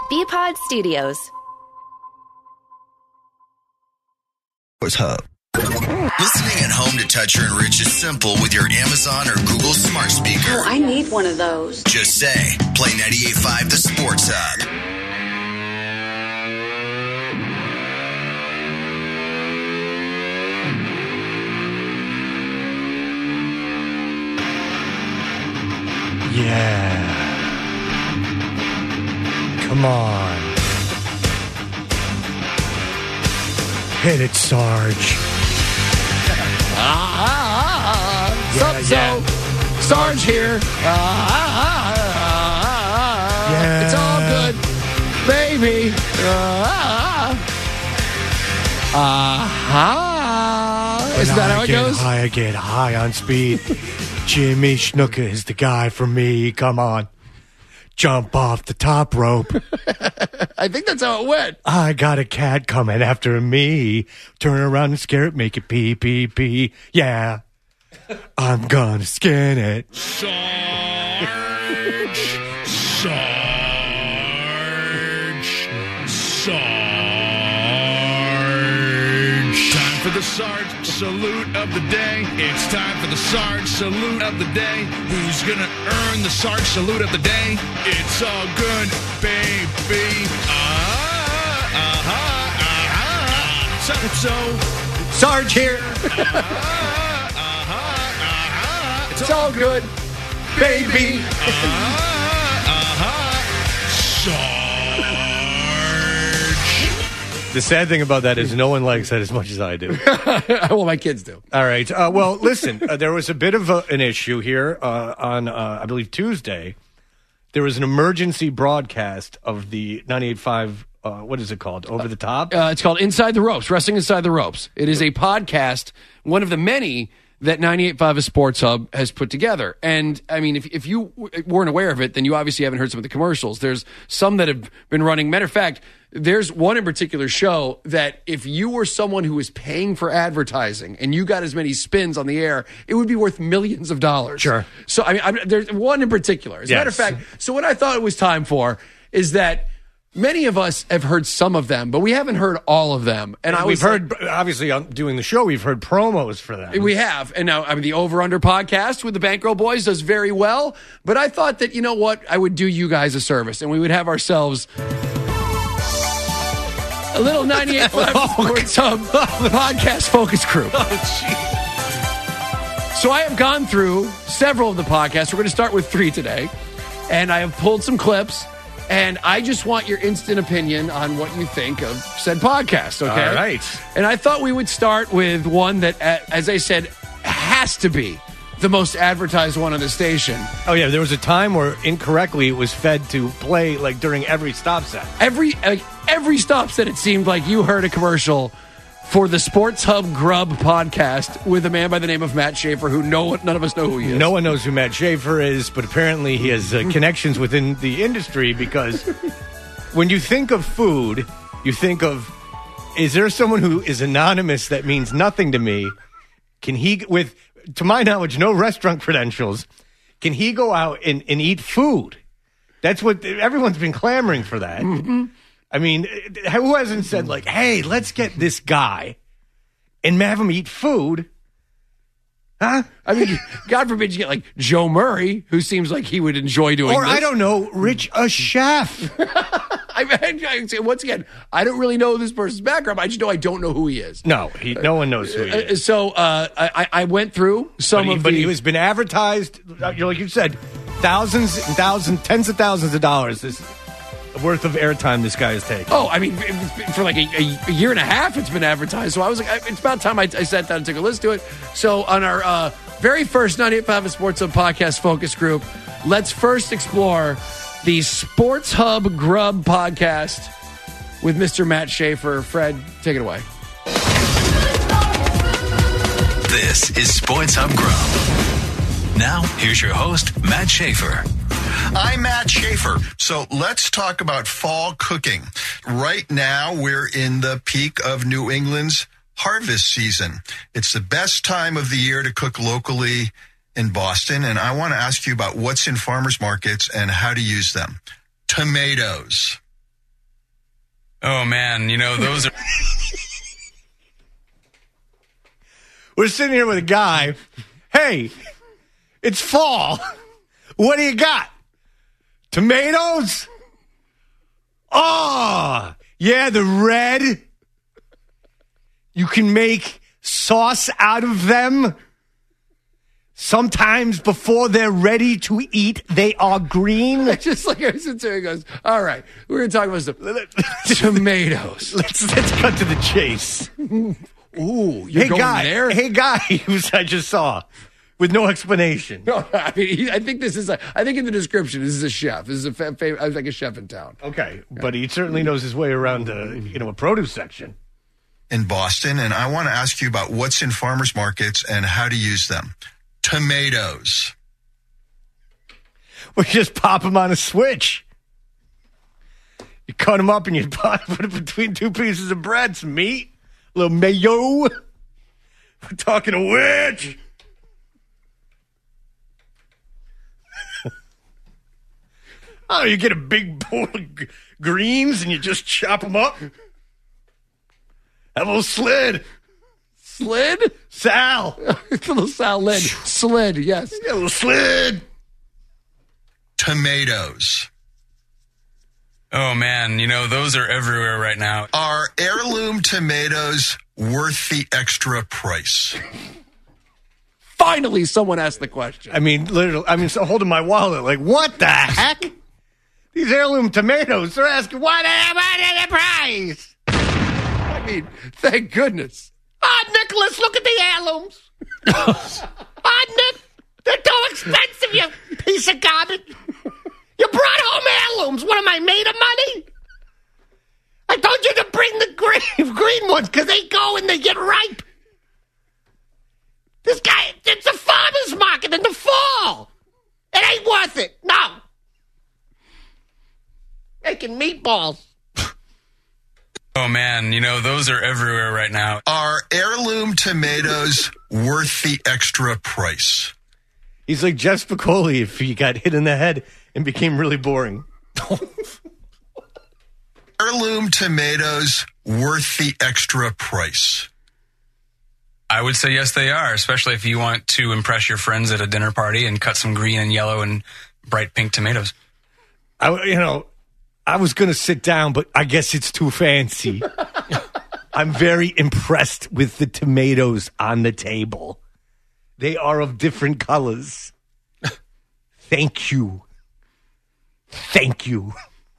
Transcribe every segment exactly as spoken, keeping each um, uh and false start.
B-Pod Studios. Sports Hub. Listening at home to Toucher and Rich is simple with your Amazon or Google smart speaker. Oh, I need one of those. Just say, play ninety-eight point five The Sports Hub. Yeah. Come on. Hit it, Sarge. Ah, ah, ah, Yeah, so, yeah. so, Sarge here. Ah, ah, ah, ah, Yeah. It's all good, baby. Ah, ah, ah. Is When that I how it get goes? high, I get high on speed. Jimmy Snuka is the guy for me. Come on. Jump off the top rope. I think that's how it went. I got a cat coming after me. Turn around and scare it, make it pee, pee, pee. Yeah. I'm gonna skin it. Sarge. Sarge. Sarge. Time for the Sarge salute of the day. It's time for the Sarge salute of the day. Who's gonna earn the Sarge salute of the day? It's all good, baby. Ah, ah, ah, ah, so, so. Sarge here. Ah, ah, ah, ah. It's all good, baby. Sarge. The sad thing about that is no one likes that as much as I do. Well, my kids do. All right. Uh, well, listen, uh, there was a bit of a, an issue here uh, on, uh, I believe, Tuesday. There was an emergency broadcast of the ninety-eight point five, uh, what is it called? Over the Top? Uh, it's called Inside the Ropes, Wrestling Inside the Ropes. It is a podcast, one of the many that ninety-eight point five Sports Hub has put together. And, I mean, if, if you w- weren't aware of it, then you obviously haven't heard some of the commercials. There's some that have been running. Matter of fact, there's one in particular show that if you were someone who was paying for advertising and you got as many spins on the air, it would be worth millions of dollars. Sure. So, I mean, I'm, there's one in particular. As a Yes. matter of fact, so what I thought it was time for is that many of us have heard some of them, but we haven't heard all of them. And I we've was like- heard, obviously, on doing the show, we've heard promos for them. we have. And now, I mean, the Over Under podcast with the Bankroll Boys does very well. But I thought that, you know what? I would do you guys a service and we would have ourselves a little ninety-eight point five Sports Hub podcast focus group. So I have gone through several of the podcasts. We're going to start with three today. And I have pulled some clips. And I just want your instant opinion on what you think of said podcast, okay? All right. And I thought we would start with one that, uh, as I said, has to be the most advertised one on the station. Oh, yeah, there was a time where incorrectly it was fed to play, like, during every stop set. Every like, every stop set, it seemed like you heard a commercial for the Sports Hub Grub podcast with a man by the name of Matt Schaefer, who no one, none of us know who he is. No one knows who Matt Schaefer is, but apparently he has uh, connections within the industry because when you think of food, you think of, is there someone who is anonymous that means nothing to me? Can he, with, to my knowledge, no restaurant credentials, can he go out and, and eat food? That's what, everyone's been clamoring for that. Mm-hmm. I mean, who hasn't said, like, hey, let's get this guy and have him eat food? Huh? I mean, God forbid you get like Joe Murray, who seems like he would enjoy doing Or, this. I don't know, Rich, a chef. I mean, I say, once again, I don't really know this person's background. I just know I don't know who he is. No, he, no one knows who he Uh, is. So uh, I, I went through some But he, of but the... he has been advertised, uh, you know, like you said, thousands and thousands, tens of thousands of dollars is worth of airtime this guy is taking. Oh, I mean, for like a, a year and a half, it's been advertised. So I was like, I- it's about time I, I sat down and took a listen to it. So on our uh, very first ninety-eight point five Sports Hub podcast focus group, let's first explore the Sports Hub Grub podcast with Mister Matt Schaefer. Fred, take it away. This is Sports Hub Grub. Now, here's your host, Matt Schaefer. I'm Matt Schaefer. So let's talk about fall cooking. Right now, we're in the peak of New England's harvest season. It's the best time of the year to cook locally in Boston. And I want to ask you about what's in farmers markets and how to use them. Tomatoes. Oh, man, you know, those are... We're sitting here with a guy. Hey, it's fall. What do you got? Tomatoes? Oh, yeah, the red. You can make sauce out of them. Sometimes before they're ready to eat, they are green. Just like I said to him, he goes, all right, we're going to talk about some tomatoes. Let's let's cut to the chase. Ooh, you're hey going guy, there? hey guy, who's I just saw, with no explanation. No, I mean, he, I think this is a, I think in the description, this is a chef. This is a fa- fa- like a chef in town. Okay, but he certainly knows his way around, uh, you know, a produce section. In Boston, and I want to ask you about what's in farmers markets and how to use them. Tomatoes. We just pop them on a switch. You cut them up and you put it between two pieces of bread, some meat, a little mayo. We're talking a witch. Oh, you get a big bowl of g- greens and you just chop them up. Have a little slid. Slid? Sal. A little salad. Slid, yes. Yeah, a little slid. Tomatoes. Oh, man, you know, those are everywhere right now. Are heirloom tomatoes worth the extra price? Finally, someone asked the question. I mean, literally, I mean, so holding my wallet, like, what the heck? These heirloom tomatoes, they're asking, what am I the price? I mean, thank goodness. Oh, Nicholas, look at the heirlooms. Oh, Nick, they're too expensive, you piece of garbage. You brought home heirlooms. What am I, made of money? I told you to bring the green, green ones because they go and they get ripe. This guy, it's a farmer's market in the fall. It ain't worth it. No. Making meatballs. Oh, man, you know, those are everywhere right now. Are heirloom tomatoes worth the extra price? He's like Jeff Spicoli if he got hit in the head and became really boring. Heirloom tomatoes worth the extra price? I would say yes, they are, especially if you want to impress your friends at a dinner party and cut some green and yellow and bright pink tomatoes. I, you know, I was going to sit down, but I guess it's too fancy. I'm very impressed with the tomatoes on the table. They are of different colors. Thank you. Thank you.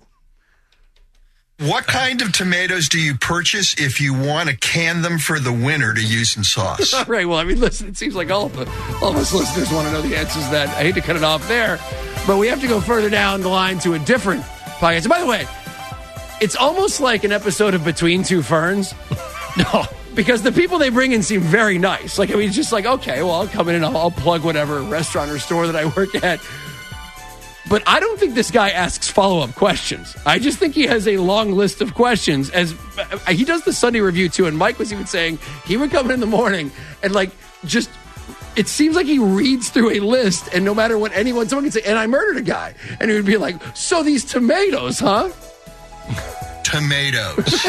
What kind of tomatoes do you purchase if you want to can them for the winter to use in sauce? All right, well, I mean, listen, it seems like all of, the, all of us listeners want to know the answers to that. I hate to cut it off there, but we have to go further down the line to a different podcast. And by the way, it's almost like an episode of Between Two Ferns. No. Because the people they bring in seem very nice. Like, I mean, it's just like, okay, well, I'll come in and I'll, I'll plug whatever restaurant or store that I work at. But I don't think this guy asks follow-up questions. I just think he has a long list of questions. As he does the Sunday review, too, and Mike was even saying he would come in in the morning and, like, just... It seems like he reads through a list, and no matter what anyone... Someone can say, and I murdered a guy. And he would be like, so these tomatoes, huh? Tomatoes.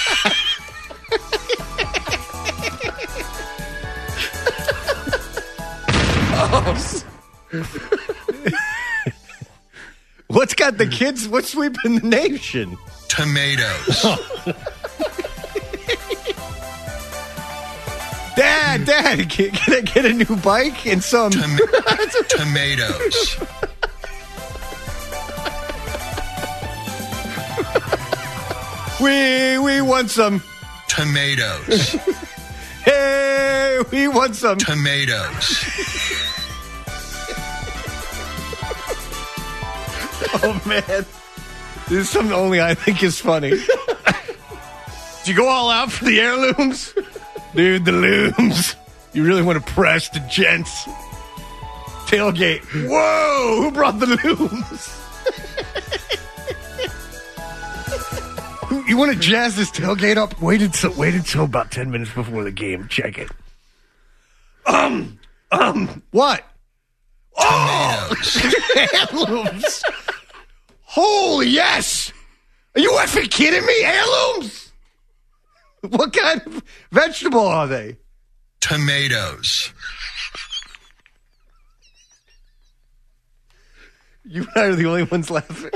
Oh, What's got the kids? What's sweeping the nation? Tomatoes. Dad, Dad, can, can I get a new bike and some... Tom- tomatoes. We, we want some... Tomatoes. Hey, we want some... Tomatoes. Oh, man. This is something only I think is funny. Did you go all out for the heirlooms? Dude, the looms. You really want to press the gents. Tailgate. Whoa, who brought the looms? You want to jazz this tailgate up? Wait until, wait until about ten minutes before the game. Check it. Um, um, what? Tomatoes. Oh, heirlooms. Holy yes! Are you effing kidding me? Heirlooms? What kind of vegetable are they? Tomatoes. You and I are the only ones laughing.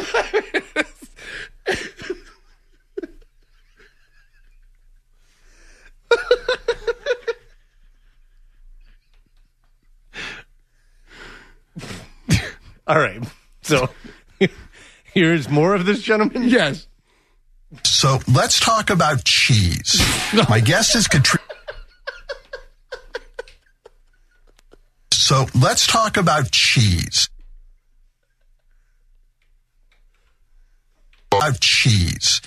All right. So here's more of this, gentleman. Yes. So let's talk about cheese. My guest is Katrina. So let's talk about cheese. About cheese.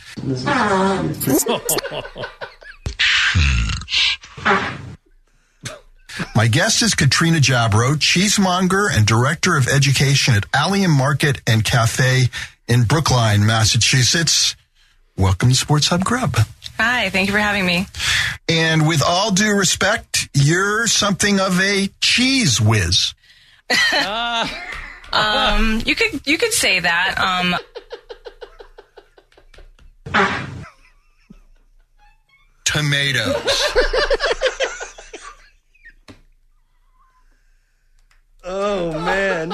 My guest is Katrina Jabro, cheesemonger and director of education at Allium Market and Cafe in Brookline, Massachusetts. Welcome to Sports Hub Grub. Hi, thank you for having me. And with all due respect, you're something of a cheese whiz. uh, um, you could you could say that. Um, Tomatoes. Oh, man.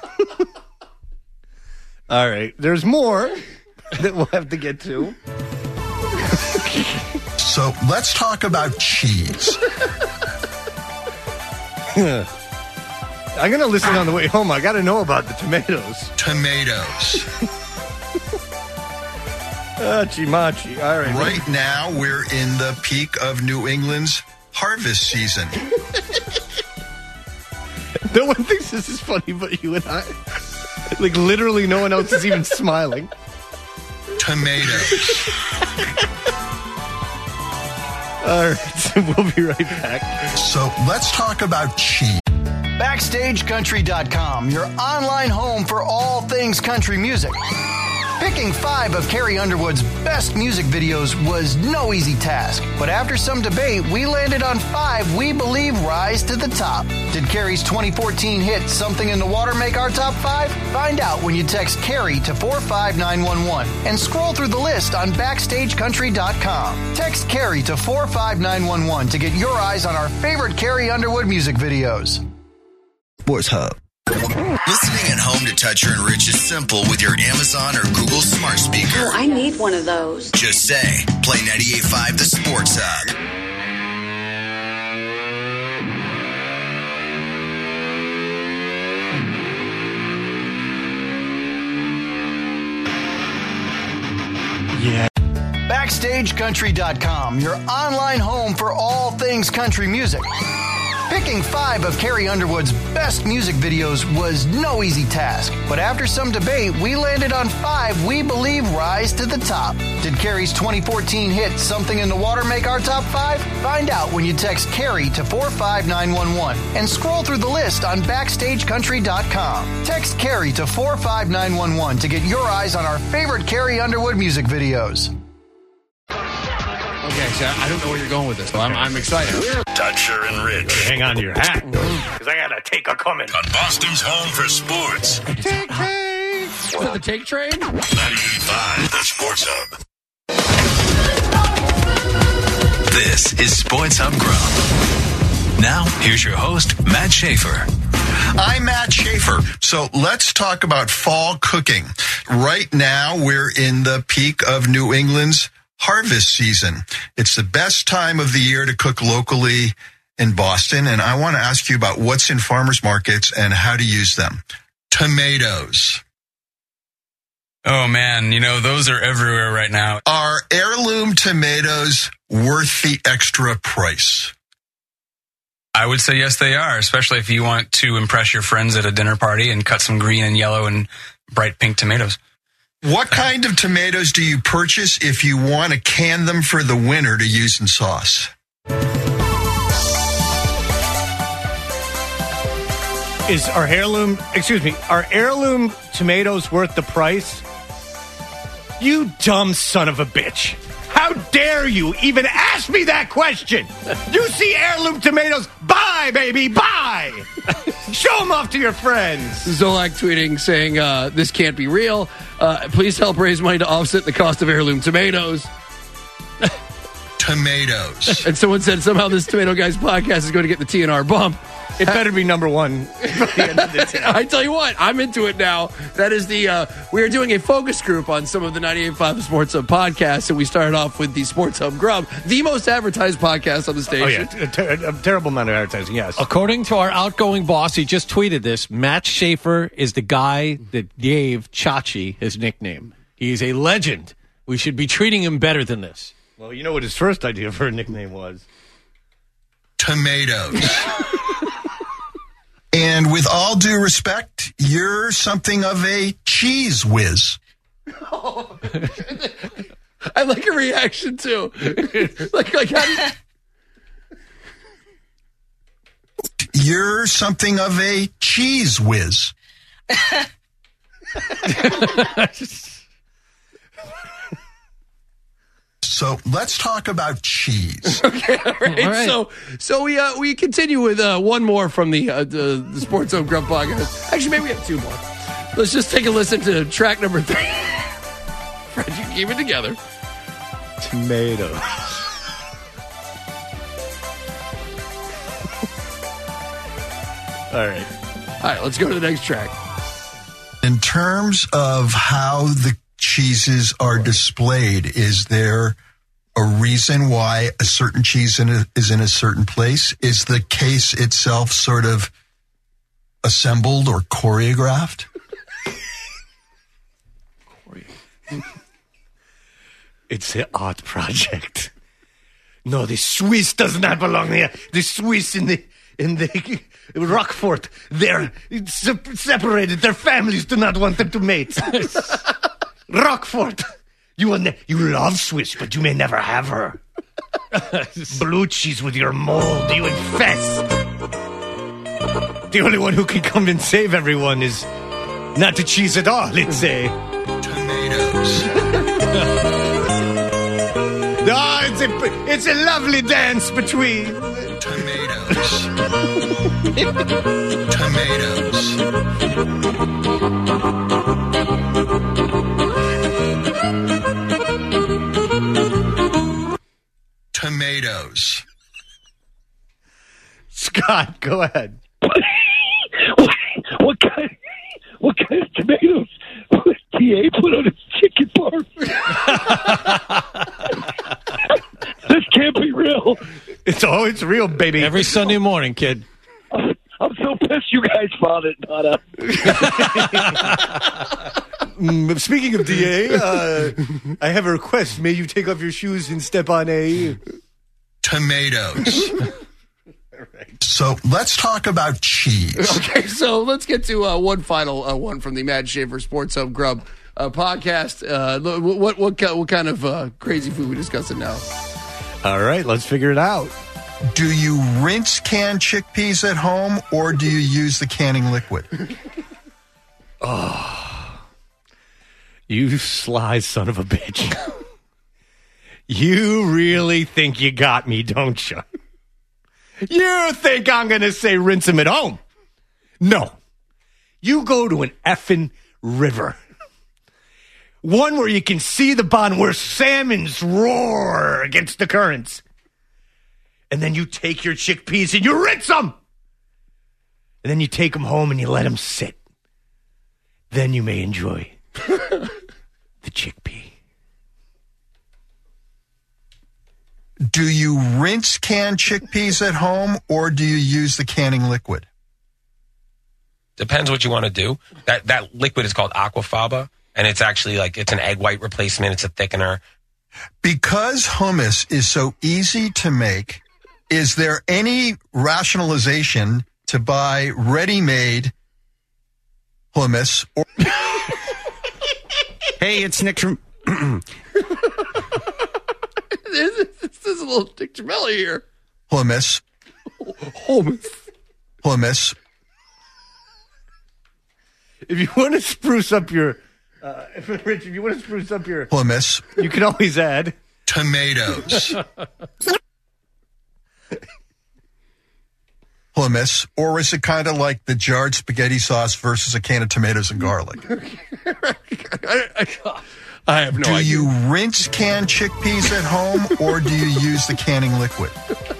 All right. There's more that we'll have to get to. So let's talk about cheese. I'm going to listen on the way home. I got to know about the tomatoes. Tomatoes. Machi, machi. All right. Right now, we're in the peak of New England's harvest season. No one thinks this is funny but you and I. Like, literally no one else is even smiling. Tomatoes. All right, so we'll be right back. So let's talk about cheese. Backstage Country dot com, your online home for all things country music. Picking five of Carrie Underwood's best music videos was no easy task, but after some debate, we landed on five we believe rise to the top. Did Carrie's twenty fourteen hit Something in the Water make our top five? Find out when you text Carrie to four five nine one one and scroll through the list on Backstage Country dot com. Text Carrie to four five nine one one to get your eyes on our favorite Carrie Underwood music videos. Sports Hub. Listening at home to Toucher and Rich is simple with your Amazon or Google smart speaker. Oh, I need one of those. Just say, play ninety-eight point five The Sports Hub. Yeah. Backstage Country dot com, your online home for all things country music. Picking five of Carrie Underwood's best music videos was no easy task, but after some debate, we landed on five we believe rise to the top. Did Carrie's twenty fourteen hit Something in the Water make our top five? Find out when you text Carrie to four five nine one one and scroll through the list on Backstage Country dot com. Text Carrie to four five nine one one to get your eyes on our favorite Carrie Underwood music videos. Okay, so I don't know where you're going with this, but I'm, I'm excited. Toucher and Rich. Hang on to your hat, because I got to take a coming. On Boston's home for sports. Take train. Is that the take train? ninety-eight point five The Sports Hub. This is Sports Hub Grub. Now, here's your host, Matt Schaefer. I'm Matt Schaefer. So let's talk about fall cooking. Right now, we're in the peak of New England's harvest season. It's the best time of the year to cook locally in Boston, and I want to ask you about what's in farmers markets and how to use them. Tomatoes. Oh, man, you know, those are everywhere right now. Are heirloom tomatoes worth the extra price? I would say yes, they are, especially if you want to impress your friends at a dinner party and cut some green and yellow and bright pink tomatoes. What kind of tomatoes do you purchase if you want to can them for the winter to use in sauce? Is our heirloom, excuse me, are heirloom tomatoes worth the price? You dumb son of a bitch. How dare you even ask me that question? You see heirloom tomatoes, buy, baby, buy. Show them off to your friends. Zolak tweeting saying, uh, this can't be real. Uh, please help raise money to offset the cost of heirloom tomatoes. Tomatoes. And someone said somehow this Tomato Guys podcast is going to get the T N R bump. It better be number one by the end of the day. I tell you what, I'm into it now. That is the, uh, we are doing a focus group on some of the ninety-eight point five Sports Hub podcasts, and we started off with the Sports Hub Grub, the most advertised podcast on the station. Oh, yeah, a, ter- a terrible amount of advertising, yes. According to our outgoing boss, he just tweeted this, Matt Schaefer is the guy that gave Chachi his nickname. He's a legend. We should be treating him better than this. Well, you know what his first idea for a nickname was? Tomatoes. And with all due respect, you're something of a cheese whiz. Oh. I like a reaction, too. like, like how do you... You're something of a cheese whiz. So let's talk about cheese. Okay, all right. All right. So, so we uh, we continue with uh, one more from the uh, the, the Sports Hub Grub podcast. Actually, maybe we have two more. Let's just take a listen to track number three. Fred, you can keep it together. Tomatoes. All right. All right, let's go to the next track. In terms of how the cheeses are displayed, is there a reason why a certain cheese in a, is in a certain place? Is the case itself sort of assembled or choreographed? It's an art project. No, the Swiss does not belong here. The Swiss in the in the Roquefort, they're se- separated. Their families do not want them to mate. Roquefort, you will ne- you love Swiss, but you may never have her. Blue cheese with your mold, you infest. The only one who can come and save everyone is not the cheese at all, let's say. Tomatoes. Oh, it's a, it's a lovely dance between tomatoes. Tomatoes. Tomatoes. Scott, go ahead. what, what kind? What kind of tomatoes would T A put on his chicken parm? This can't be real. It's oh, it's real, baby. Every Sunday morning, kid. I'm, I'm so pissed you guys found it, not us. mm, speaking of D A, uh, I have a request. May you take off your shoes and step on a tomatoes. So let's talk about cheese. Okay, so let's get to uh, one final uh, one from the Matt Schaefer Sports Hub Grub uh, podcast. Uh, what, what what what kind of uh, crazy food we discussing now? All right, let's figure it out. Do you rinse canned chickpeas at home, or do you use the canning liquid? Oh, you sly son of a bitch. You really think you got me, don't you? You think I'm going to say rinse them at home? No. You go to an effing river. One where you can see the bottom, where salmons roar against the currents. And then you take your chickpeas and you rinse them. And then you take them home and you let them sit. Then you may enjoy the chickpea. Do you rinse canned chickpeas at home, or do you use the canning liquid? Depends what you want to do. That that liquid is called aquafaba, and it's actually like it's an egg white replacement. It's a thickener. Because hummus is so easy to make, is there any rationalization to buy ready-made hummus? Or- hey, it's Nick from... This, this is a little Dick Gemelli here. Hummus. Hummus. Hummus. If you want to spruce up your... Uh, Rich, if you want to spruce up your... Hummus. You can always add... Tomatoes. Hummus, or is it kind of like the jarred spaghetti sauce versus a can of tomatoes and garlic? I have no do idea. Do you rinse canned chickpeas at home, or do you use the canning liquid?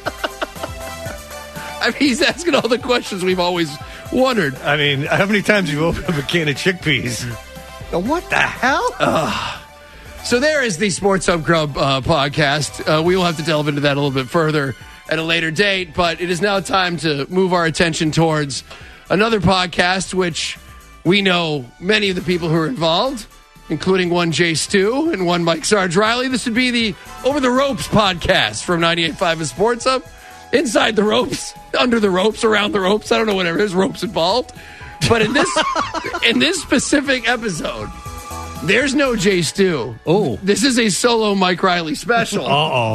I mean, he's asking all the questions we've always wondered. I mean, how many times have you opened up a can of chickpeas? Now, what the hell? Uh, so there is the Sports Hub Grub uh, podcast. Uh, we will have to delve into that a little bit further at a later date, but it is now time to move our attention towards another podcast, which we know many of the people who are involved, including one Jay Stu and one Mike Sarge Riley. This would be the Over the Ropes podcast from ninety-eight point five Sports Hub. Inside the ropes, under the ropes, around the ropes. I don't know, whatever. There's ropes involved. But in this in this specific episode, there's no Jay Stu. Oh. This is a solo Mike Riley special. Uh-oh.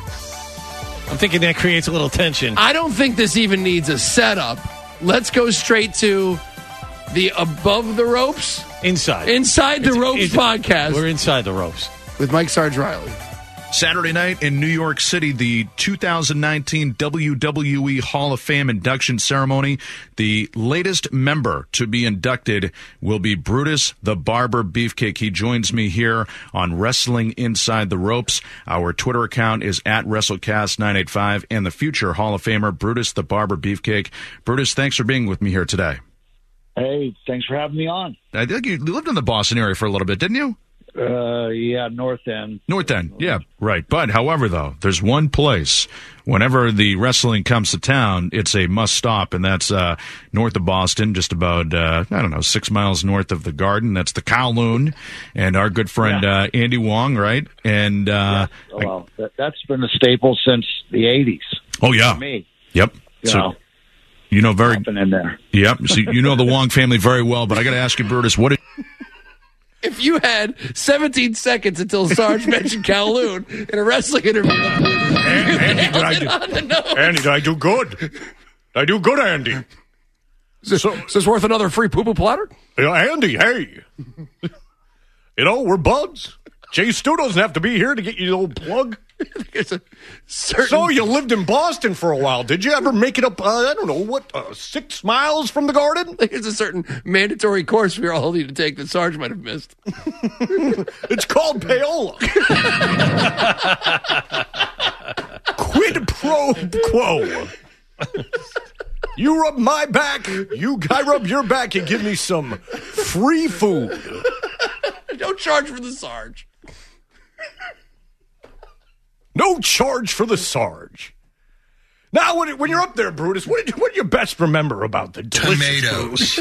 I'm thinking that creates a little tension. I don't think this even needs a setup. Let's go straight to the Above the Ropes. Inside. Inside the It's- Ropes it's- podcast. We're inside the ropes. With Mike Sarge Riley. Saturday night in New York City, the two thousand nineteen W W E Hall of Fame induction ceremony. The latest member to be inducted will be Brutus the Barber Beefcake. He joins me here on Wrestling Inside the Ropes. Our Twitter account is at WrestleCast nine eighty-five, and the future Hall of Famer Brutus the Barber Beefcake. Brutus, thanks for being with me here today. Hey, thanks for having me on. I think you lived in the Boston area for a little bit, didn't you? Uh, yeah, North End. North End, yeah, right. But, however, though, there's one place, whenever the wrestling comes to town, it's a must-stop, and that's uh, north of Boston, just about, uh, I don't know, six miles north of the Garden. That's the Kowloon, and our good friend Yeah. uh, Andy Wong, right? And uh, Oh, well, that, that's been a staple since the eighties. Oh, yeah. For me. Yep. You so, know, you know very... Hopping in there. Yep. So you know the Wong family very well, but I got to ask you, Brutus, what... Did, If you had seventeen seconds until Sarge mentioned Kowloon in a wrestling interview, Andy, did I do, Andy, did I do good? Did I do good, Andy? Is this, is this worth another free poo-poo platter? You know, Andy, hey. You know, we're buds. Jay Stu doesn't have to be here to get you the old plug. It's a certain... So you lived in Boston for a while. Did you ever make it up, uh, I don't know, what, uh, six miles from the Garden? There's a certain mandatory course we all need to take that Sarge might have missed. It's called payola. Quid pro quo. You rub my back, you I rub your back, and give me some free food. Don't charge for the Sarge. No charge for the Sarge. Now, when, when you're up there, Brutus, what, did you, what do you best remember about the Tomatoes.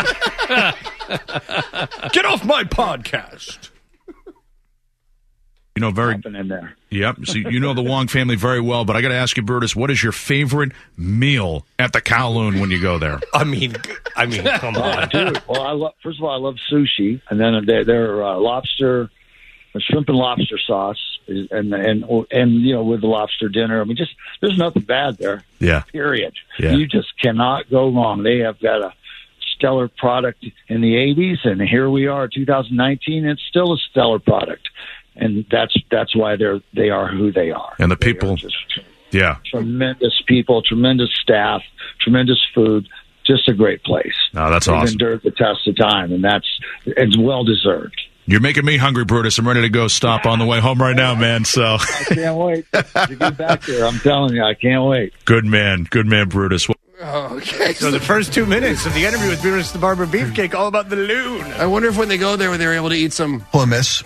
Get off my podcast. you know very... Hopping in there. Yep. So you know the Wong family very well, but I got to ask you, Brutus, what is your favorite meal at the Kowloon when you go there? I mean, I mean, come on. Oh, dude. Well, I love, first of all, I love sushi, and then their, their uh, lobster, uh, shrimp and lobster sauce, is, and and and you know, with the lobster dinner. I mean, just there's nothing bad there. Yeah. Period. Yeah. You just cannot go wrong. They have got a stellar product in the eighties, and here we are, two thousand nineteen. It's still a stellar product, and that's that's why they're they are who they are. And the They people, are just yeah. tremendous people, tremendous staff, tremendous food. Just a great place. Oh, that's They've awesome. endured the test of time, and that's it's well deserved. You're making me hungry, Brutus. I'm ready to go stop on the way home right now, man. So I can't wait to get back there. I'm telling you, I can't wait. good man. Good man, Brutus. Okay. So the first two minutes of the interview with Brutus the Barber Beefcake, all about the loon. I wonder if when they go there, when they're able to eat some... Hummus.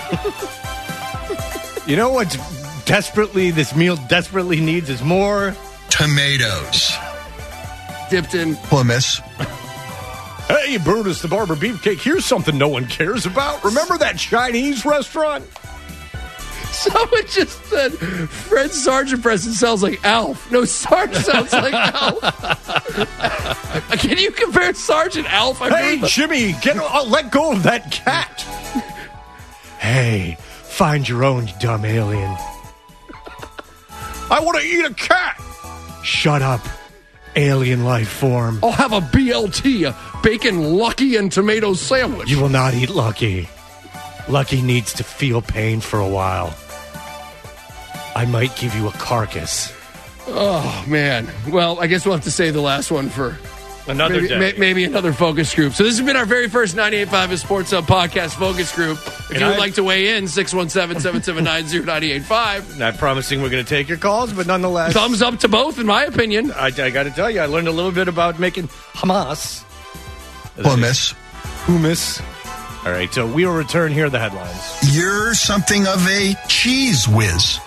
You know what desperately, this meal desperately needs is more... Tomatoes. dipped in... Hummus. Hey, Brutus the Barber Beefcake, here's something no one cares about. Remember that Chinese restaurant? Someone just said Fred Sarge impression sounds like Alf. No, Sarge sounds like Alf. Can you compare Sarge and Alf? I Hey, Jimmy, get uh, let go of that cat. Hey, find your own, you dumb alien. I want to eat a cat. Shut up, alien life form. I'll have a B L T, a bacon, Lucky, and tomato sandwich. You will not eat Lucky. Lucky needs to feel pain for a while. I might give you a carcass, Oh, man. Well, I guess we'll have to save the last one for another maybe, day. may, maybe another focus group. So this has been our very first ninety-eight point five Sports Hub podcast focus group. If And you would I- like to weigh in, six one seven, seven seven nine, zero nine eight five. Not promising we're going to take your calls, but nonetheless. Thumbs up to both, in my opinion. I, I got to tell you, I learned a little bit about making hummus. Hummus. Hummus. All right, so we will return. Here are the headlines. You're something of a cheese whiz.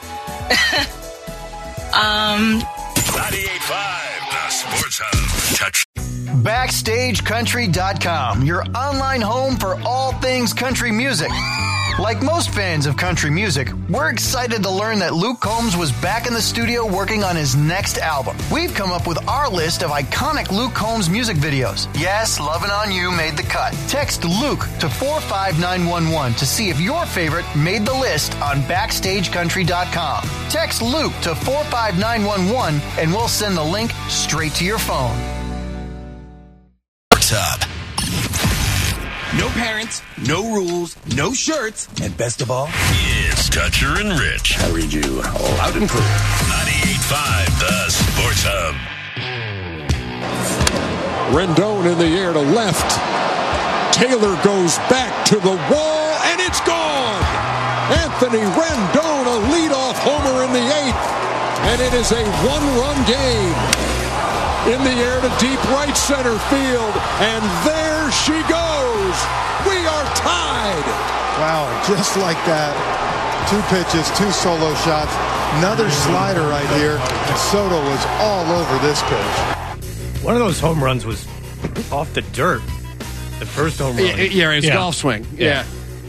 Um, ninety-eight point five, the Sports Hub. Touch. Backstage Country dot com, your online home for all things country music. Like most fans of country music, we're excited to learn that Luke Combs was back in the studio working on his next album. We've come up with our list of iconic Luke Combs music videos. Yes, Lovin' On You made the cut. Text Luke to four five nine one one to see if your favorite made the list on Backstage Country dot com. Text Luke to four five nine one one and we'll send the link straight to your phone. What's up? No parents, no rules, no shirts, and best of all, It's Toucher and Rich. I read you loud and clear. ninety-eight point five, the Sports Hub. Rendon in the air to left. Taylor goes back to the wall, and it's gone. Anthony Rendon, a leadoff homer in the eighth, and it is a one-run game. In the air to deep right center field, and there she goes. We are tied. Wow, just like that. Two pitches, two solo shots, another slider right here, and Soto was all over this pitch. One of those home runs was off the dirt. The first home run. Yeah, yeah, it's golf swing. Yeah.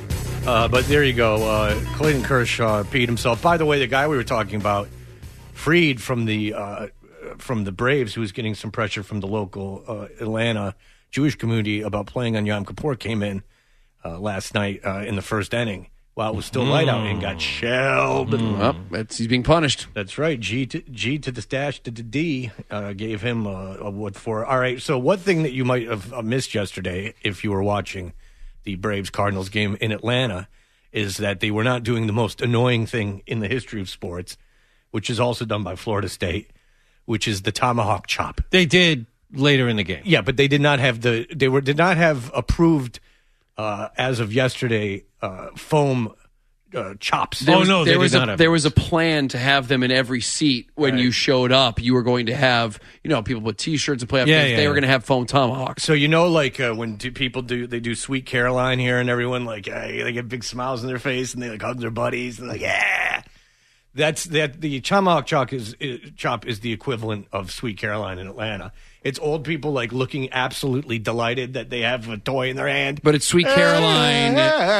Uh, but there you go. Uh, Clayton Kershaw peed himself. By the way, the guy we were talking about, freed from the uh, from the Braves, who was getting some pressure from the local uh, Atlanta Jewish community about playing on Yom Kippur, came in uh, last night uh, in the first inning while it was still light out and got shelled. Mm. Well, that's, he's being punished. That's right. G to, G to the stash to the D uh, gave him a, a what for. All right. So one thing that you might have uh, missed yesterday, if you were watching the Braves-Cardinals game in Atlanta, is that they were not doing the most annoying thing in the history of sports, which is also done by Florida State, which is the tomahawk chop. They did later in the game. Yeah, but they did not have the they were did not have approved uh, as of yesterday uh, foam uh, chops. There was, oh no, there they was did a not have there was a plan to have them in every seat when Right. you showed up. You were going to have, you know, people with T-shirts and playoff Yeah, games. yeah, they were yeah. going to have foam tomahawks. So you know, like uh, when do people do they do Sweet Caroline here, and everyone like uh, they get big smiles on their face, and they like hug their buddies, and like yeah. That's that. The tomahawk chop is, is chop is the equivalent of Sweet Caroline in Atlanta. It's old people like looking absolutely delighted that they have a toy in their hand. But it's Sweet Caroline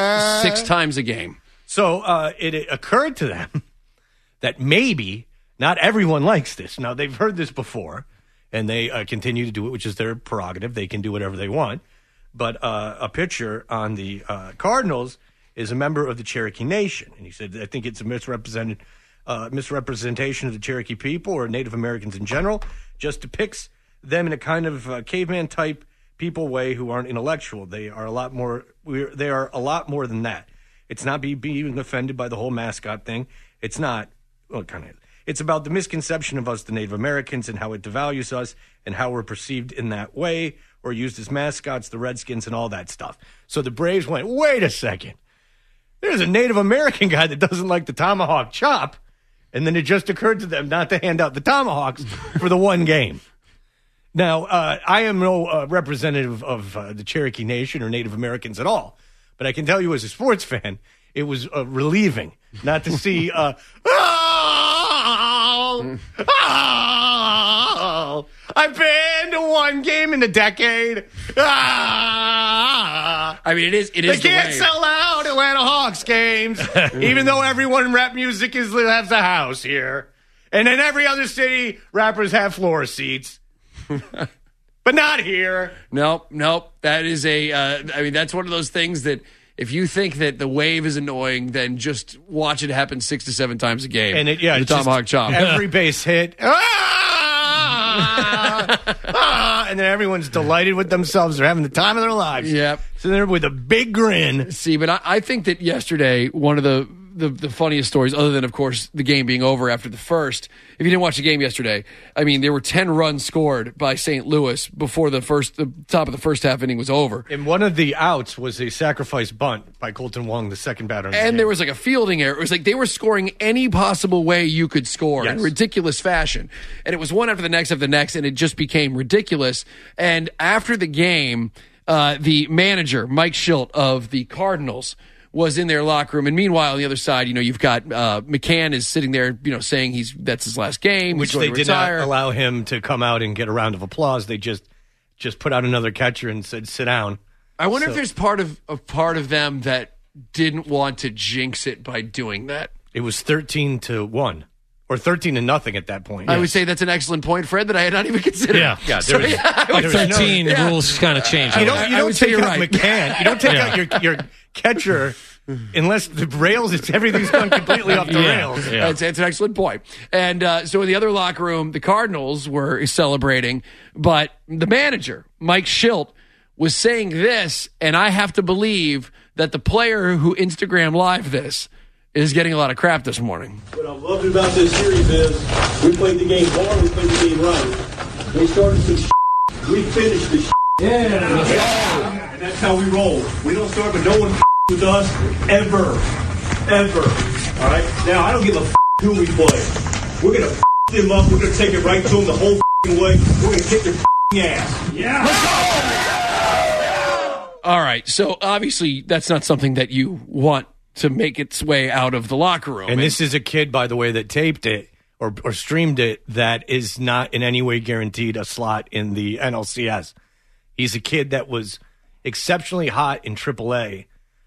six times a game. So uh, it, it occurred to them that maybe not everyone likes this. Now they've heard this before, and they uh, continue to do it, which is their prerogative. They can do whatever they want. But uh, a pitcher on the uh, Cardinals is a member of the Cherokee Nation, and he said, "I think it's a misrepresented." Uh, misrepresentation of the Cherokee people or Native Americans in general, just depicts them in a kind of uh, caveman type people way who aren't intellectual. They are a lot more. We're, they are a lot more than that. It's not be, being offended by the whole mascot thing. It's not. Well, kind of. It's about the misconception of us, the Native Americans, and how it devalues us and how we're perceived in that way or used as mascots, the Redskins, and all that stuff. So the Braves went, wait a second. There's a Native American guy that doesn't like the tomahawk chop. And then it just occurred to them not to hand out the tomahawks for the one game. Now, uh, I am no uh, representative of uh, the Cherokee Nation or Native Americans at all. But I can tell you as a sports fan, it was uh, relieving not to see, uh, oh, oh, I've been to one game in a decade. Ah, I mean, it is. It is. they the can't way. sell out Atlanta Hawks games, even though everyone in rap music is has a house here, and in every other city, rappers have floor seats, but not here. Nope, nope. That is a. Uh, I mean, that's one of those things that if you think that the wave is annoying, then just watch it happen six to seven times a game. And it, yeah, the it's just tomahawk chop. every base hit. Ah, ah, and then everyone's delighted with themselves. They're having the time of their lives. Yep. So they're with a big grin. See, but I, I think that yesterday, one of the the the funniest stories, other than, of course, the game being over after the first. If you didn't watch the game yesterday, I mean, there were ten runs scored by Saint Louis before the first, the top of the first half inning was over. And one of the outs was a sacrifice bunt by Colton Wong, the second batter. In the And game. there was like a fielding error. It was like they were scoring any possible way you could score Yes. in ridiculous fashion. And it was one after the next after the next, and it just became ridiculous. And after the game, uh, the manager, Mike Schilt of the Cardinals, was in their locker room. And meanwhile, on the other side, you know, you've got uh, McCann is sitting there, you know, saying he's that's his last game. Which he's going they to did retire. not allow him to come out and get a round of applause. They just just put out another catcher and said, sit down. I wonder So- if there's part of a part of them that didn't want to jinx it by doing that. It was thirteen to one. Or thirteen to nothing at that point. I would say that's an excellent point, Fred, that I had not even considered. Yeah. Yeah, So, there was- yeah, I would- there was no- thirteen, yeah. the rules kind of changed. You a don't, little. you I don't would say take you're out right. McCann. You don't take Yeah. out your your catcher unless the rails, it's, everything's gone completely off the Yeah. rails. Yeah. That's, that's an excellent point. And uh, so in the other locker room, the Cardinals were celebrating, but the manager, Mike Schilt, was saying this, and I have to believe that the player who Instagram Live this is getting a lot of crap this morning. What I loved about this series is we played the game hard, we played the game right. They started some shit, we finished the shit. Yeah. yeah. And that's how we roll. We don't start, but no one with us ever. Ever. All right? Now, I don't give a who we play. We're going to them up. We're going to take it right to them the whole way. We're going to kick their ass. Yeah. Let's go! All right, so obviously that's not something that you want to make its way out of the locker room. And this is a kid, by the way, that taped it or, or streamed it that is not in any way guaranteed a slot in the N L C S. He's a kid that was exceptionally hot in triple A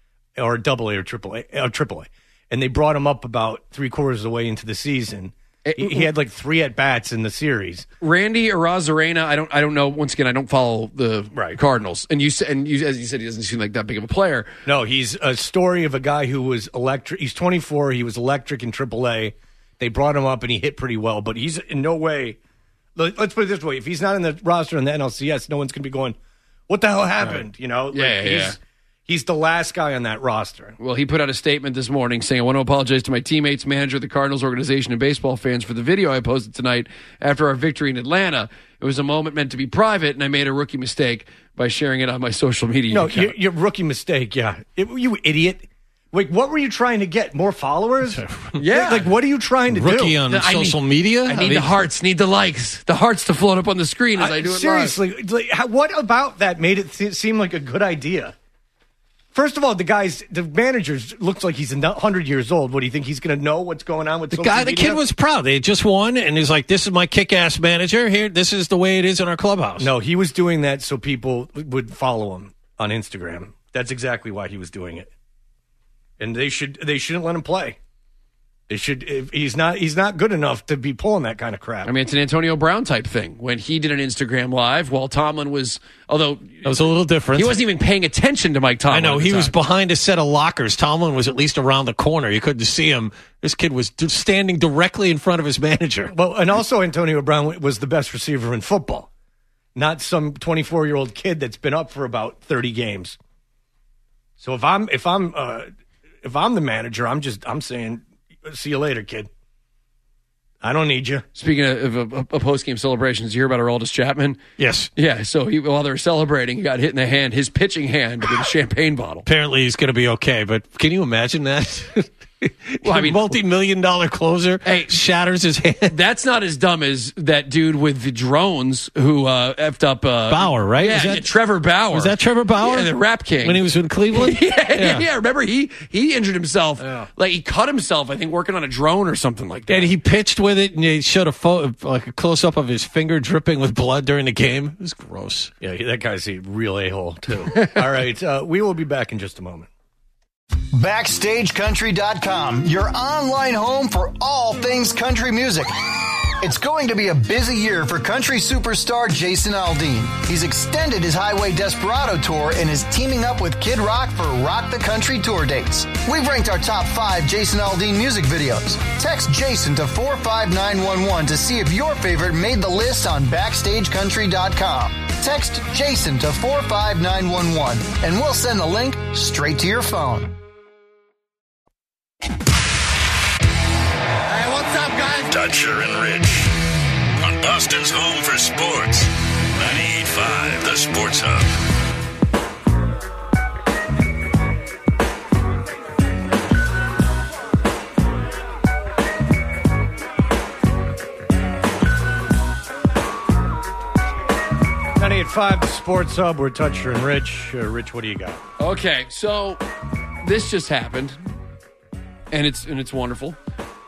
or double A or triple A, or triple A. And they brought him up about three quarters of the way into the season. He, he had like three at-bats in the series. Randy Arozarena, I don't I don't know. Once again, I don't follow the Right. Cardinals. And you sa- and you, as you said, he doesn't seem like that big of a player. No, he's a story of a guy who was electric. He's twenty-four. He was electric in triple A. They brought him up, and he hit pretty well. But he's in no way. let- Let's put it this way: if he's not in the roster in the N L C S, no one's going to be going, "What the hell happened?" Right. You know? Like, Yeah, yeah, he's, yeah. He's the last guy on that roster. Well, he put out a statement this morning saying, I want to apologize to my teammates, manager, the Cardinals organization, and baseball fans for the video I posted tonight after our victory in Atlanta. It was a moment meant to be private, and I made a rookie mistake by sharing it on my social media No, account. your, your rookie mistake. Yeah, It- you idiot. Like, what were you trying to get? More followers? Yeah. Like, what are you trying to do? Rookie on I social need- media? I need mean, the hearts, need the likes, the hearts to float up on the screen as I, I- do it live. seriously, like, how, what about that made it th- seem like a good idea? First of all, the guy's the manager looks like he's one hundred years old. What do you think he's going to know what's going on with The social guy, the media? kid was proud. They had just won, and he's like, "This is my kick-ass manager. Here, this is the way it is in our clubhouse." No, he was doing that so people would follow him on Instagram. That's exactly why he was doing it. And they should they shouldn't let him play. They should. If he's not he's not good enough to be pulling that kind of crap. I mean, it's an Antonio Brown type thing. When he did an Instagram live while Tomlin was, although It was a little different. he wasn't even paying attention to Mike Tomlin. I know at the he was time. behind a set of lockers. Tomlin was at least around the corner. You couldn't see him. This kid was d- standing directly in front of his manager. Well, and also Antonio Brown was the best receiver in football, not some twenty-four year old kid that's been up for about thirty games. So if I'm if I'm uh, if I'm the manager, I'm just I'm saying, see you later, kid. I don't need you. Speaking of, of, of post-game celebrations, you hear about Aroldis Chapman? Yes. Yeah, so he, while they were celebrating, he got hit in the hand, his pitching hand with a champagne bottle. Apparently, he's going to be okay. But can you imagine that? Well, I mean, multi-million dollar closer Hey, shatters his hand. That's not as dumb as that dude with the drones who uh, effed up uh, Bauer, right? Yeah, Is that- yeah, Trevor Bauer. Was that Trevor Bauer? Yeah, the Rap King. When he was in Cleveland? yeah, yeah, yeah. Remember, he he injured himself. Like he cut himself, I think, working on a drone or something like that. And he pitched with it, and they showed a photo, like a close up of his finger dripping with blood during the game. It was gross. Yeah, that guy's a real a hole too. All right, uh, we will be back in just a moment. Backstage Country dot com, your online home for all things country music. It's going to be a busy year for country superstar Jason Aldean. He's extended his Highway Desperado tour and is teaming up with Kid Rock for Rock the Country tour dates. We've ranked our top five Jason Aldean music videos. Text Jason to four five nine one one to see if your favorite made the list on Backstage Country dot com. Text Jason to four five nine one one and we'll send the link straight to your phone. Dutcher and Rich. On Boston's home for sports. ninety-eight point five, The Sports Hub. ninety-eight point five, The Sports Hub. We're Toucher and Rich. Uh, Rich, what do you got? Okay, so this just happened, and it's and it's wonderful.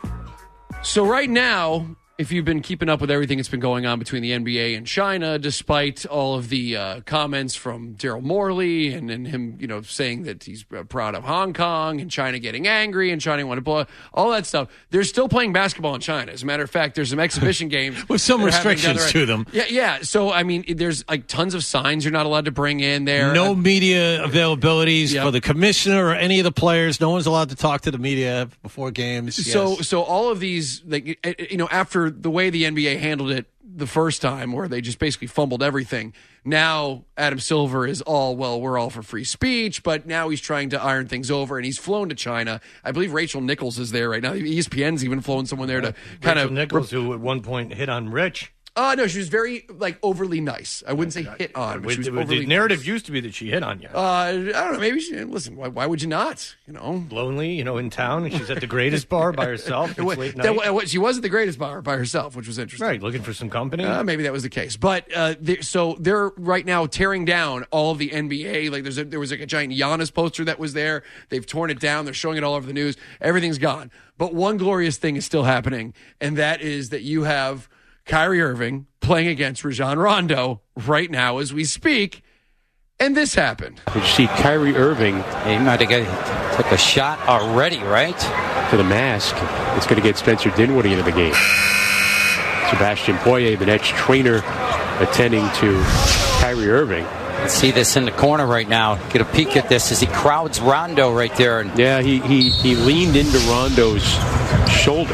So right now, if you've been keeping up with everything that's been going on between the N B A and China, despite all of the uh, comments from Daryl Morley and, and him, you know, saying that he's proud of Hong Kong and China getting angry and China want to blow all that stuff, they're still playing basketball in China. As a matter of fact, there's some exhibition games with some that are happening restrictions down the to road. them. Yeah, yeah. So I mean, there's like tons of signs you're not allowed to bring in there. No Uh, media availabilities Yep. for the commissioner or any of the players. No one's allowed to talk to the media before games. So, Yes. so all of these, like, you know, after the way the N B A handled it the first time, where they just basically fumbled everything. Now Adam Silver is all, well, we're all for free speech, but now he's trying to iron things over, and he's flown to China. I believe Rachel Nichols is there right now. E S P N's even flown someone there to kind Rachel of Nichols, who at one point hit on Rich. Uh, no, she was very, like, overly nice. I wouldn't say hit on, but she was the, overly the narrative used to be that she hit on you. Uh, I don't know. Maybe she. Listen. Why, why would you not? You know, lonely. You know, in town, and she's at the greatest bar by herself. It's What- late that- night. what- she was at the greatest bar by herself, which was interesting. Right, looking for some company. Uh, maybe that was the case, but uh, they, so they're right now tearing down all of the N B A. Like there's a, there was like a giant Giannis poster that was there. They've torn it down. They're showing it all over the news. Everything's gone. But one glorious thing is still happening, and that is that you have Kyrie Irving playing against Rajon Rondo right now as we speak, and this happened. Did you see Kyrie Irving? He might have got, took a shot already, right? For the mask. It's going to get Spencer Dinwiddie into the game. Sebastian Poirier, the Nets trainer, attending to Kyrie Irving. See this in the corner right now. Get a peek at this as he crowds Rondo right there. And Yeah, he, he, he leaned into Rondo's shoulder.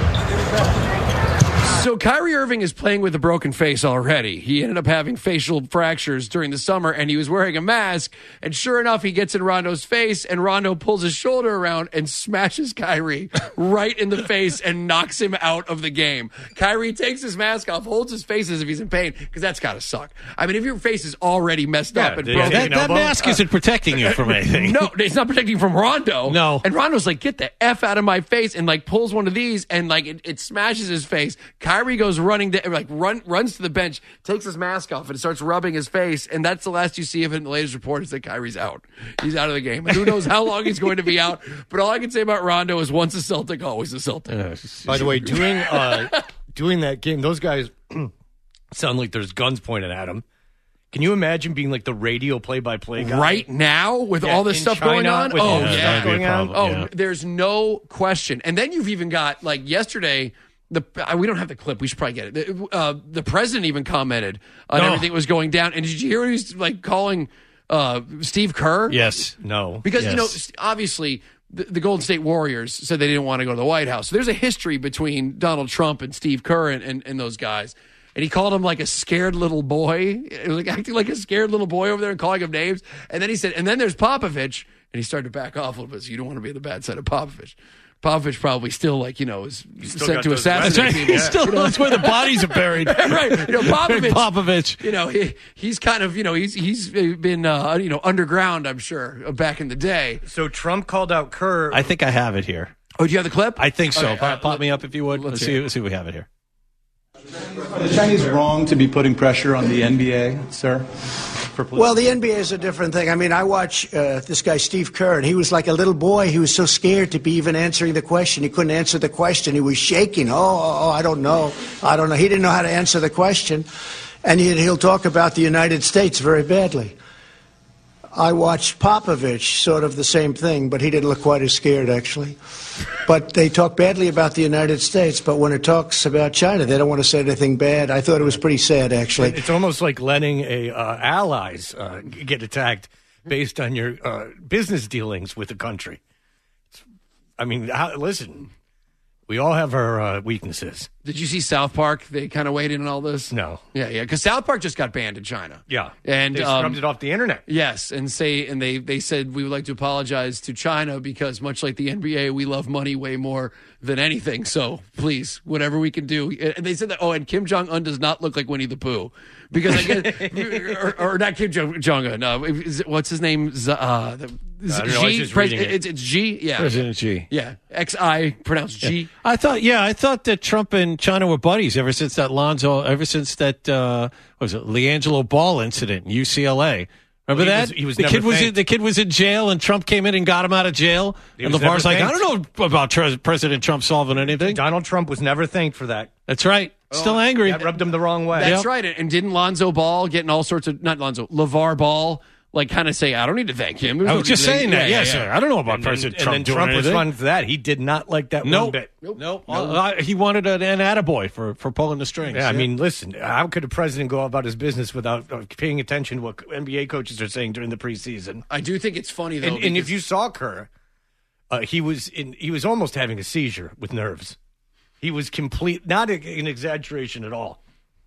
So Kyrie Irving is playing with a broken face already. He ended up having facial fractures during the summer, and he was wearing a mask. And sure enough, he gets in Rondo's face, and Rondo pulls his shoulder around and smashes Kyrie right in the face and knocks him out of the game. Kyrie takes his mask off, holds his face as if he's in pain, because that's got to suck. I mean, if your face is already messed up and Yeah, broken, that, that mask isn't protecting you from anything. No, it's not protecting you from Rondo. No. And Rondo's like, get the F out of my face, and like pulls one of these and like it, it smashes his face. Kyrie goes running to, like run runs to the bench, takes his mask off and starts rubbing his face, and that's the last you see of it in the latest report is that Kyrie's out. He's out of the game. And who knows how long he's going to be out. But all I can say about Rondo is once a Celtic, always a Celtic. By the way, doing uh, doing that game, those guys sound like there's guns pointed at them. Can you imagine being like the radio play-by-play guy Right now with Yeah, all this in stuff China, going on? with Oh, all this yeah. stuff going on? Oh, Yeah. there's no question. And then you've even got, like, yesterday, the uh, we don't have the clip. We should probably get it. The, uh, the president even commented on No. everything that was going down. And did you hear what he was, like, calling uh, Steve Kerr? Yes. No. Because, you know, Yes. s- obviously, the, the Golden State Warriors said they didn't want to go to the White House. So there's a history between Donald Trump and Steve Kerr and, and, and those guys. And he called him like a scared little boy. It was like acting like a scared little boy over there and calling him names. And then he said, and then there's Popovich. And he started to back off a little bit. So you don't want to be on the bad side of Popovich. Popovich probably still, like, you know, is still sent got to those assassinate weapons. people. He's still, You know? that's where the bodies are buried. Right. You know, Popovich. Popovich. You know, he, he's kind of, you know, he's he's been, uh, you know, underground, I'm sure, back in the day. So Trump called out Kerr. I think I have it here. Oh, do you have the clip? I think so. Okay, pop, uh, pop me up if you would. let's Let's, hear see, it. let's see if we have it here. Are the Chinese wrong to be putting pressure on the N B A, sir? For Well, the N B A is a different thing. I mean, I watch uh, this guy, Steve Kerr, and he was like a little boy. He was so scared to be even answering the question. He couldn't answer the question. He was shaking. Oh, oh, oh, I don't know. I don't know. He didn't know how to answer the question. And he, he'll talk about the United States very badly. I watched Popovich, sort of the same thing, but he didn't look quite as scared, actually. But they talk badly about the United States, but when it talks about China, they don't want to say anything bad. I thought it was pretty sad, actually. It's almost like letting a uh, allies uh, g- get attacked based on your uh, business dealings with the country. It's, I mean, how, listen, we all have our uh, weaknesses. Did you see South Park? They kind of weighed in on all this? No. Yeah, yeah, because South Park just got banned in China. Yeah. And they um, scrubbed it off the internet. Yes, and say and they, they said we would like to apologize to China because much like the N B A, we love money way more than anything. So please, whatever we can do. And they said that, oh, and Kim Jong-un does not look like Winnie the Pooh. Because I guess, or, or not Kim Jong-un, no, is it- what's his name? Z- Uh, the, I don't know, I was G? just Pres- reading it. It's, it's G? Yeah. President Xi. Yeah. X I, pronounced G. I thought, yeah, I thought that Trump and China were buddies ever since that Lonzo, ever since that, uh, what was it, LiAngelo Ball incident in U C L A. Remember Well, he that? was- he was the never kid was in, thanked. the kid was in jail, and Trump came in and got him out of jail. He and was LeVar's never like, I thanked. don't know about Tre- President Trump solving anything. Donald Trump was never thanked for that. That's right. Still angry. That rubbed him the wrong way. That's right. And didn't Lonzo Ball getting all sorts of, not Lonzo, LeVar Ball, like kind of say, I don't need to thank him. There's I no was just need to thank-" saying that. Yeah, Yes, yeah, sir. yeah. I don't know about And then, President and Trump then doing Trump anything. responded to that. He did not like that one Nope. bit. Nope. Nope. Uh, he wanted an, an attaboy for, for pulling the strings. Yeah, I mean, listen, how could a president go about his business without uh, paying attention to what N B A coaches are saying during the preseason? I do think it's funny, though. And, and if because- you saw Kerr, uh, he was in, he was almost having a seizure with nerves. He was complete, not a, an exaggeration at all.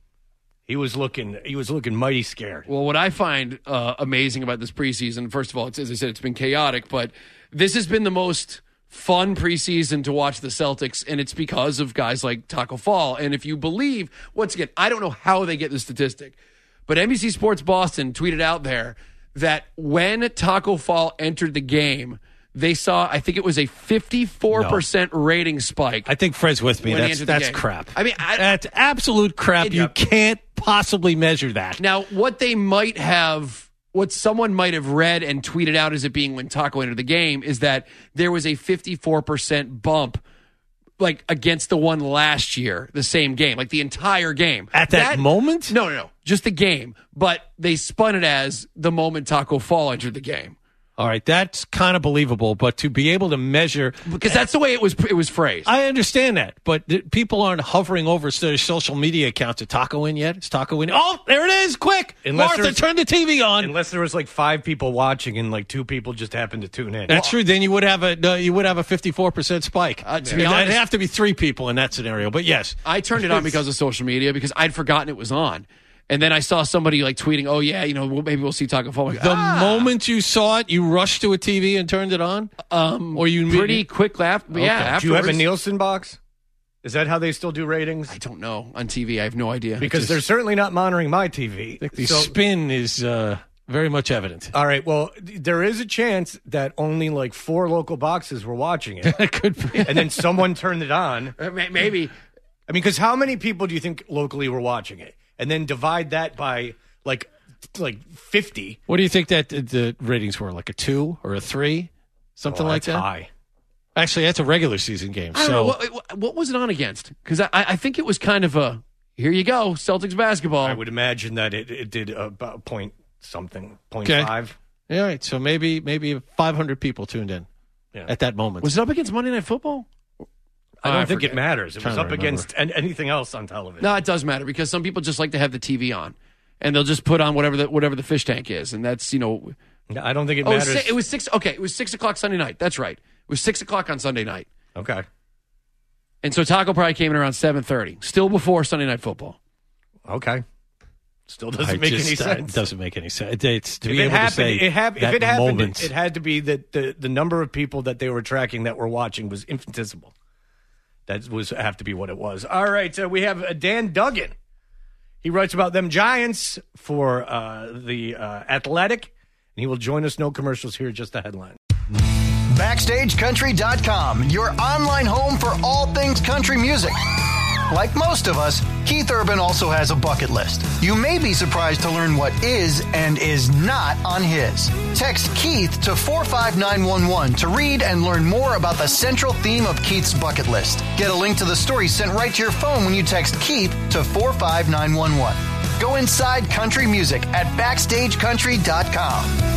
He was looking, he was looking mighty scared. Well, what I find uh, amazing about this preseason, first of all, it's, as I said, it's been chaotic, but this has been the most fun preseason to watch the Celtics, and it's because of guys like Taco Fall. And if you believe, once again, I don't know how they get the statistic, but N B C Sports Boston tweeted out there that when Taco Fall entered the game, they saw, I think it was a fifty-four percent rating spike. I think Fred's with me. when he That's entered the that's game. crap. I mean, I, That's absolute crap. It- you can't possibly measure that. Now, what they might have, what someone might have read and tweeted out as it being when Taco entered the game is that there was a fifty-four percent bump, like against the one last year, the same game, like the entire game. At that moment? No, no, no, just the game. But they spun it as the moment Taco Fall entered the game. All right, that's kind of believable, but to be able to measure, because that's the way it was it was phrased. I understand that, but th- people aren't hovering over their social media accounts. Is Taco in yet? Is Taco in? Oh, there it is! Quick, Unless Martha, there's- turn the T V on. Unless there was like five people watching and like two people just happened to tune in. That's true. Then you would have a uh, you would have a fifty-four percent spike. Uh, to be It'd honest- have to be three people in that scenario. But yes, I turned it on because of social media because I'd forgotten it was on. And then I saw somebody like tweeting, oh, yeah, you know, well, maybe we'll see Taco Fall. Like, the ah! moment you saw it, you rushed to a T V and turned it on. Um, or you pretty quick laugh. But yeah, Okay. afterwards. Do you have a Nielsen box? Is that how they still do ratings? I don't know. On T V, I have no idea. Because Just- they're certainly not monitoring my T V. The So- spin is uh, very much evident. all right. Well, th- there is a chance that only like four local boxes were watching it. It could be. And then someone turned it on. Uh, may- maybe. I mean, because how many people do you think locally were watching it? And then divide that by like like fifty. What do you think that the ratings were? Like a two or a three? Something Oh, like that's that? high. Actually, that's a regular season game. I don't so know. What, what was it on against? Because I, I think it was kind of a, here you go, Celtics basketball. I would imagine that it, it did about point something, point Okay. five. Yeah, all right. So maybe maybe five hundred people tuned in Yeah. at that moment. Was it up against Monday Night Football? I don't I think forget. it matters. It Trying was to up remember. against an- anything else on television. No, it does matter because some people just like to have the T V on. And they'll just put on whatever the whatever the fish tank is. And that's, you know. I don't think it oh, matters. si- it was six. Okay, it was six o'clock Sunday night. That's right. It was six o'clock on Sunday night. Okay. And so Taco probably came in around seven thirty, still before Sunday Night Football. Okay. Still doesn't I make just- any uh, sense. It doesn't make any sense. It- It's to if be it able happened, to say it hap- if that it happened, moment. it, it had to be that the, the number of people that they were tracking that were watching was infinitesimal. That was have to be what it was. All right, so we have uh, Dan Duggan. He writes about them Giants for uh, the uh, Athletic, and he will join us. No commercials here, just the headline. Backstage Country dot com, your online home for all things country music. Like most of us, Keith Urban also has a bucket list. You may be surprised to learn what is and is not on his. Text Keith to four five nine one one to read and learn more about the central theme of Keith's bucket list. Get a link to the story sent right to your phone when you text Keith to four five nine one one. Go inside country music at Backstage Country dot com.